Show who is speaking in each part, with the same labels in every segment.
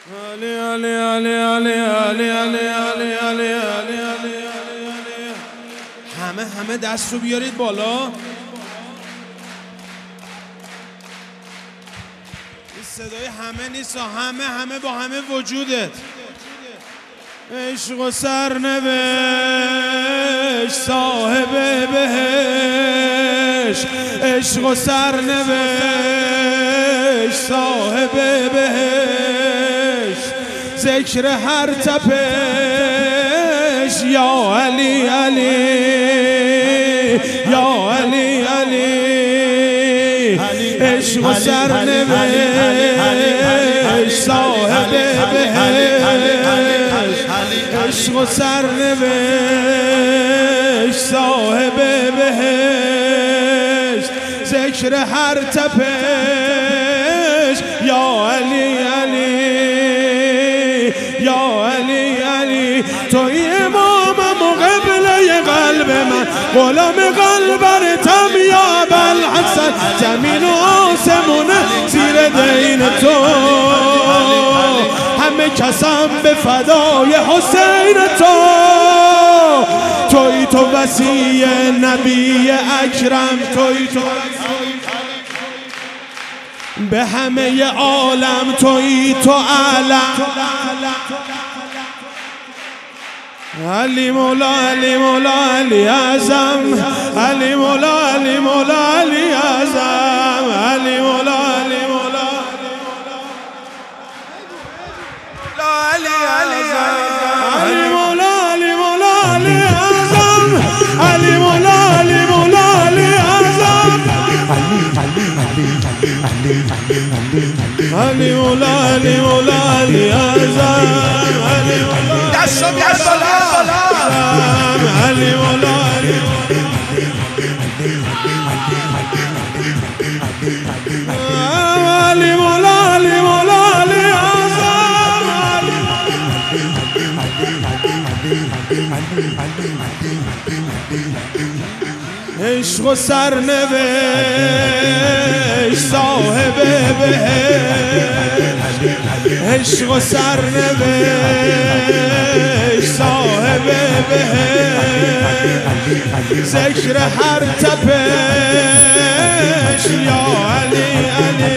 Speaker 1: علی علی علی علی علی علی علی علی علی علی همه دست رو بیارید بالا. این صدای همه نیست، همه با همه وجودت. عشق و سرنوشت صاحب بهشت، عشق و سرنوشت صاحب بهشت، ذکر هر تپش یا علی علی یا علی علی، عشق و سرنوشت صاحب بهشت، عشق و سرنوشت صاحب بهشت، ذکر هر تپش یا علی علی یا علی علی. توی امامم و قبله قلب من، غلام قلبرتم یا ابوالحسن، زمین و آسمونه زیر دین تو، همه کسم به فدای حسین تو. توی تو وصی نبی اکرم، توی تو به همه عالم، توی تو علم. علی مولا علی مولا علی اعظم، علی مولا علی مولا علی اعظم، علی مولا علی مولا علی علی علی مولا علی مولا علی اعظم، علی مولا علی مولا علی اعظم، علی مولا علی مولا علی اعظم، علی مولا دست بیار بالا، علی مولا علی علی مولا علی مولا علی اعظم، عشق و سرنوشت صاحب بهشت، عشق و سرنوشت صاحب بهشت، ذکر هر تپش یا علی علی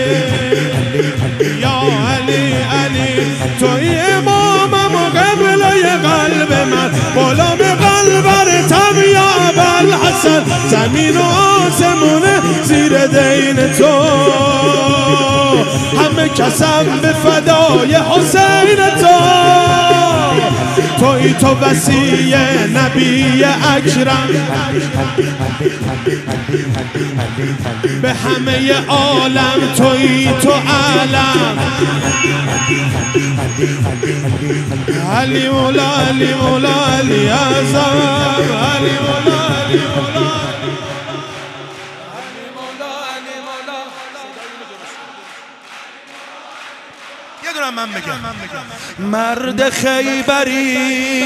Speaker 1: یا علی علی. توی امامم و قبله قلب من، غلام قلبرتم یا ابوالحسن، زمین و آسمونه زیر دین تو، همه کسم به فدای حسین تو. توی تو وصی نبی اکرم، به همه عالم، توی تو علم. علی مولا علی مولا علی اعظم، علی مولا علی مولا من بگم. مرد خیبری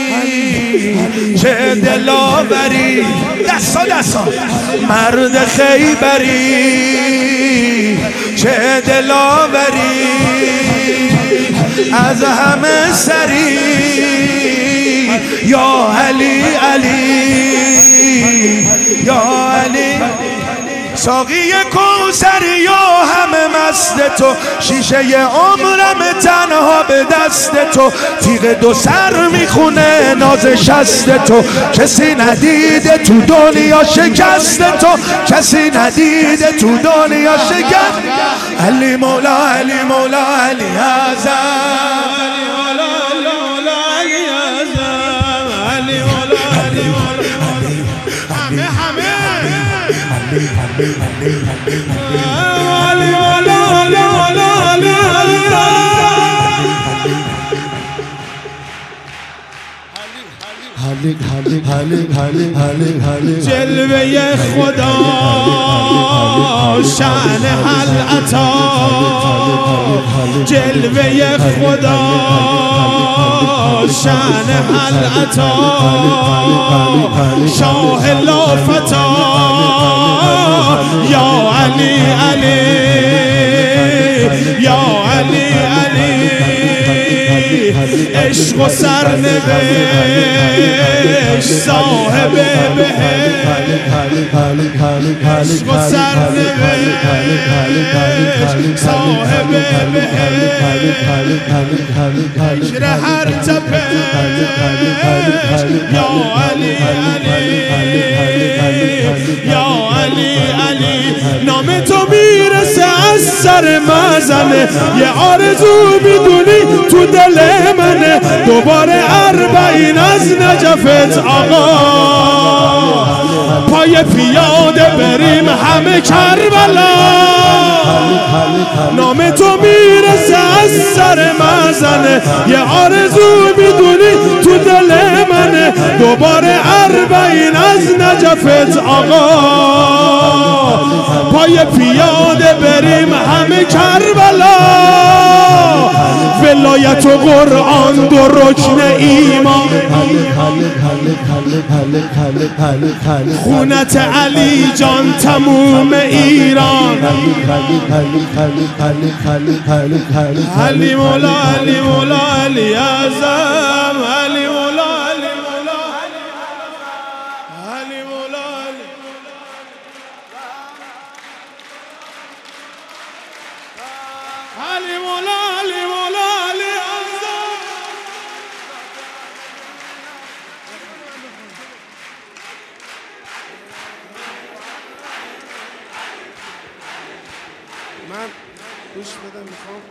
Speaker 1: چه دلاوری، دستا مرد خیبری چه دلاوری، از همه سری یا علی علی یا علی. ساقی کوثری یا همه مست تو، شیشه عمرم تنها به دست تو، تیغ دو سر میخونه ناز شست تو، کسی ندیده تو دنیا شکست تو، کسی ندیده تو دنیا شکست. علی مولا علی مولا علی اعظم، علی مولا علی مولا علی اعظم، علی مولا علی مولا همه علی مولا علی مولا علی جلوه خدا شأن حل عطا، جلوه خدا شأن حل عطا، شاه لافتا یا علی علی یا علی علی عشق و سرنوشت صاحب بهشت عشق و سرنوشت صاحب بهشت فکر هر تپش یا علی علی یا علی علی نام تو میرسه از سر مزنه یه آرزو میدونی تو دل منه دوباره اربعین از نجفت آقا پای پیاده بریم همه کربلا نام تو میرسه از سر مزنه یه آرزو میدونی تو دل منه دوباره اربعین از نجفت آقا پای پیاده بریم همه کربلا ولایت و قرآن دو رکن ایمان خونت علی جان تموم ایران علی مولا علی مولا علی اعظم علی مولا علی مولا علی مولا علی مولا علی مولا علی اعظم من گوش بدم میخوام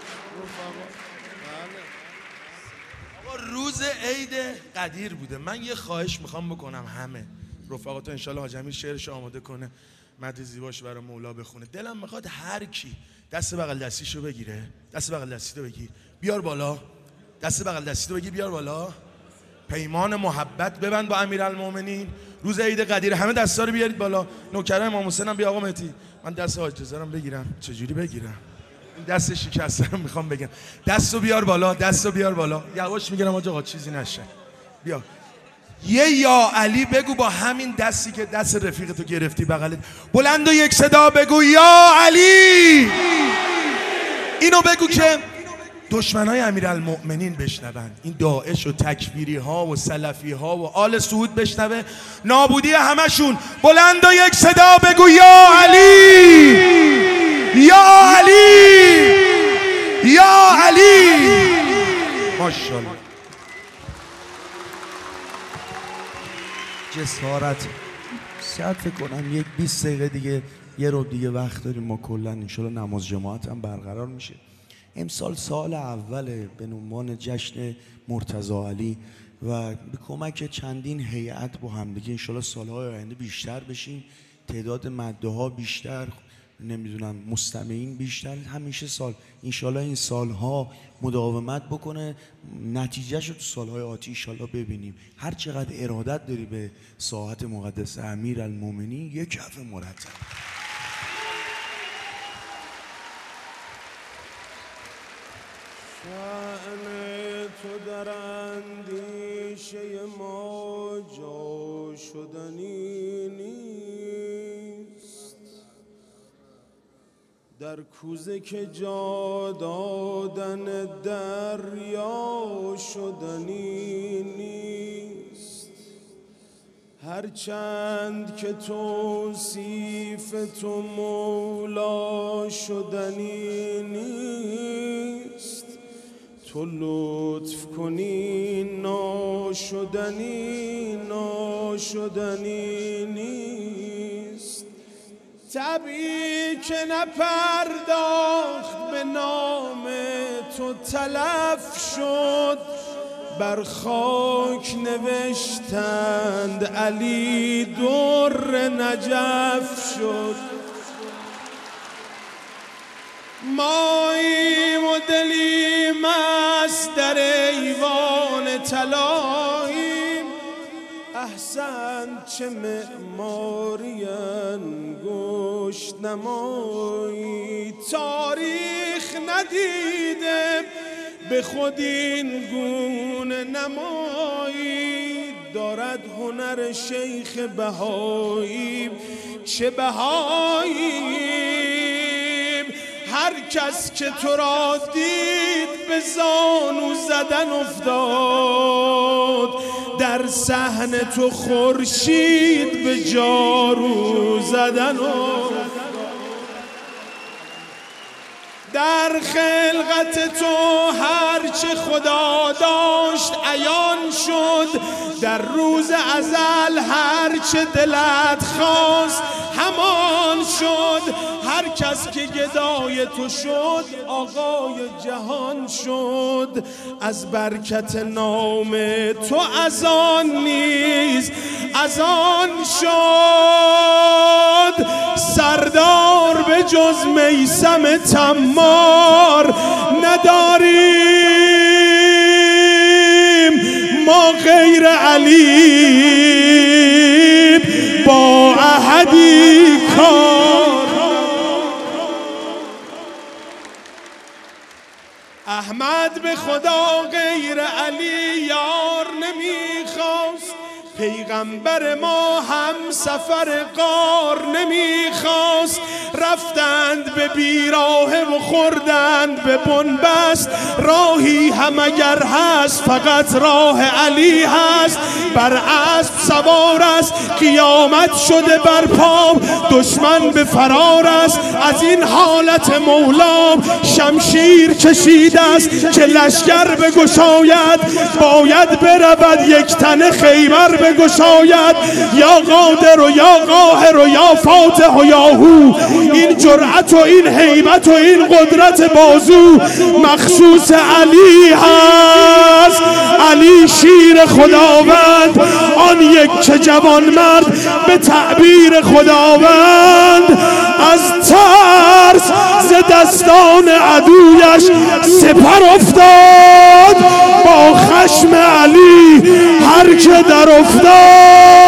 Speaker 1: آقا روز عید قدیر بوده من یه خواهش میخوام بکنم همه رفقاتو انشالله حاج امیر شعرش آماده کنه مد زیباش برای مولا بخونه دلم میخواد هر کی دست بغل دستیشو بگیره دست بغل دستیتو بگیر بیار بالا دست بغل دستیتو بگیر بیار بالا پیمان محبت ببند با امیرالمومنین روز عید قدیر همه دستا رو بیارید بالا نوکرای امام حسین هم بیا آقا مهدی من دست حاج رضا بگیرم چجوری بگیرم دست شکسته میخوام بگم دستو بیار بالا دستو بیار بالا یواش میگم آقا چیزی نشه بیا یه یا علی بگو با همین دستی که دست رفیقتو گرفتی بغلت بلند و یک صدا بگو یا علی اینو بگو که دشمنای امیرالمؤمنین بشنون این داعش و تکفیری ها و سلفی ها و آل سعود بشنوه نابودی همشون بلند و یک صدا بگو یا علی یا علی یا علی ماشاءالله
Speaker 2: جسارت شاید فکر کنم یک 20 دقیقه دیگه یه رو دیگه وقت داریم ما کلا انشالله نماز جماعت هم برقرار میشه امسال سال اوله به عنوان جشن مرتضی علی و به کمک چندین هیئت با همدیگه انشالله سالهای آینده بیشتر بشیم تعداد مده ها بیشتر نمیدونم مستمعین بیشتر همیشه سال انشالله این سالها مداومت بکنه نتیجهش رو تو سالهای آتی انشالله ببینیم هر چقدر ارادت داری به ساحت مقدس امیرالمومنین یک کف مرتب
Speaker 1: شأن تو در اندیشه ما جا شدنی نیست در کوزه که جا دادن دریا شدنی نیست هرچند که توصیف تو مولا شدنی نیست تو لطف کنی ناشدنی ناشدنی نیست طبعی که نپرداخت به نام تو تلف شد بر خاک نوشتند علی در نجف شد ماییم و دلی مست در ایوان طلاییم احسن چه معماری انگشت نمایی تاریخ ندیده به خود این گونه نمایی دارد هنر شیخ بهایی چه بهایی هر کس که تو را دید به زانو زدن افتاد، در صحن تو خورشید به جارو زدن افتاد. در خلقت تو هرچه خدا داشت عیان شد، در روز ازل هرچه دلت خواست همان شد. هر کس که گدای تو شد آقای جهان شد. از برکت نام تو از آن نیز از آن شد. سردار به جز میثم تمار نداریم ما غیر علی با احدی کار. احمد به خدا غیر علی یار نمیخواست، پیغمبر ما هم سفر غار نمیخواست. رفتند به بیراهه و خوردند به بنبست، راهی هم اگر هست فقط راه علی هست. بر اسب سوار است قیامت شده بر پام، دشمن به فرار است از این حالت مولام. شمشیر کشیده است که لشکر بگشاید، باید برود یک تن خیبر بگشاید. یا قادر و یا قاهر و یا فاتح و یا هو، این جرأت و این هیبت و این قدرت بازو مخصوص علی هست. علی شیر خداوند، آن یک که جوان مرد به تعبیر خداوند از ترس ز دستان عدویش سپر افتاد. با خشم علی هر که در افتاد